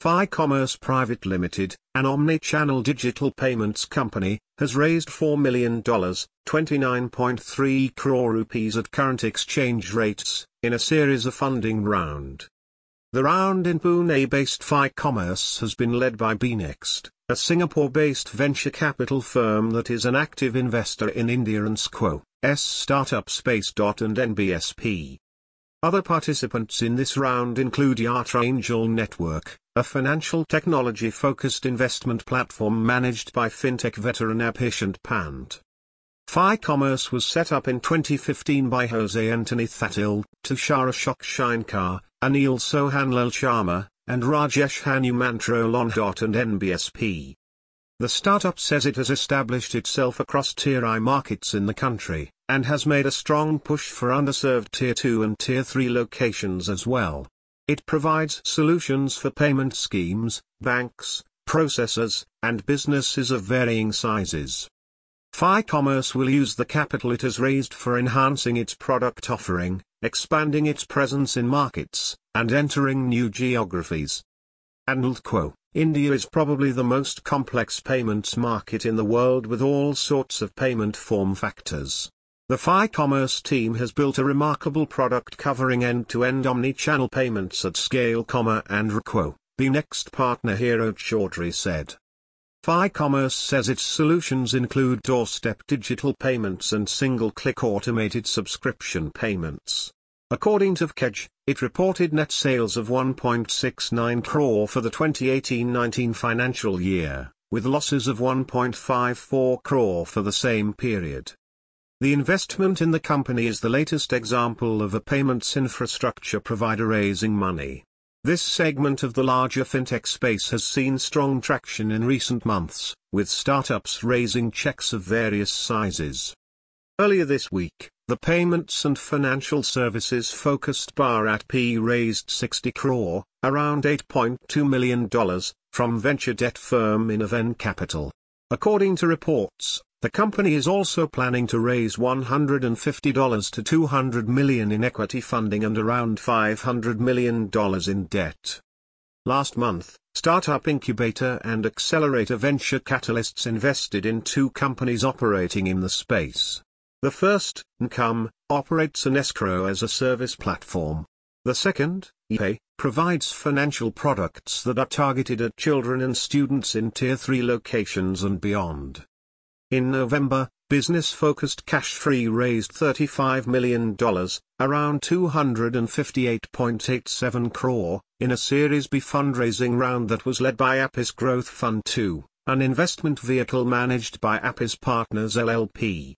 Fi Commerce Private Limited, an omni-channel digital payments company, has raised $4 million, 29.3 crore rupees at current exchange rates, in a series of funding round. The round in Pune-based Fi Commerce has been led by Bnext, a Singapore-based venture capital firm that is an active investor in India and Squo's startup Space. And NBSP. Other participants in this round include Yatra Angel Network, a financial technology-focused investment platform managed by fintech veteran Abhishek Pant. Fi Commerce was set up in 2015 by Jose Anthony Thatil, Tushar Ashok Shinkar, Anil Sohanlal Sharma, and Rajesh Hanumantrolon. And NBSP. The startup says it has established itself across Tier I markets in the country, and has made a strong push for underserved Tier 2 and Tier 3 locations as well. It provides solutions for payment schemes, banks, processors, and businesses of varying sizes. Fi Commerce will use the capital it has raised for enhancing its product offering, expanding its presence in markets, and entering new geographies. And India is probably the most complex payments market in the world with all sorts of payment form factors. The Fi Commerce team has built a remarkable product covering end-to-end omni-channel payments at scale, and Bnext partner Hero Chaudhary said. Fi Commerce says its solutions include doorstep digital payments and single-click automated subscription payments. According to VKEJ, it reported net sales of 1.69 crore for the 2018-19 financial year, with losses of 1.54 crore for the same period. The investment in the company is the latest example of a payments infrastructure provider raising money. This segment of the larger fintech space has seen strong traction in recent months, with startups raising checks of various sizes. Earlier this week, the payments and financial services focused Bharat raised 60 crore, around $8.2 million, from venture debt firm Innoven Capital. According to reports, the company is also planning to raise $150 to $200 million in equity funding and around $500 million in debt. Last month, Startup Incubator and Accelerator Venture Catalysts invested in two companies operating in the space. The first, Ncome, operates an escrow-as-a-service platform. The second, ePay, provides financial products that are targeted at children and students in Tier 3 locations and beyond. In November, business-focused Cashfree raised $35 million, around 258.87 crore, in a Series B fundraising round that was led by Apis Growth Fund II, an investment vehicle managed by Apis Partners LLP.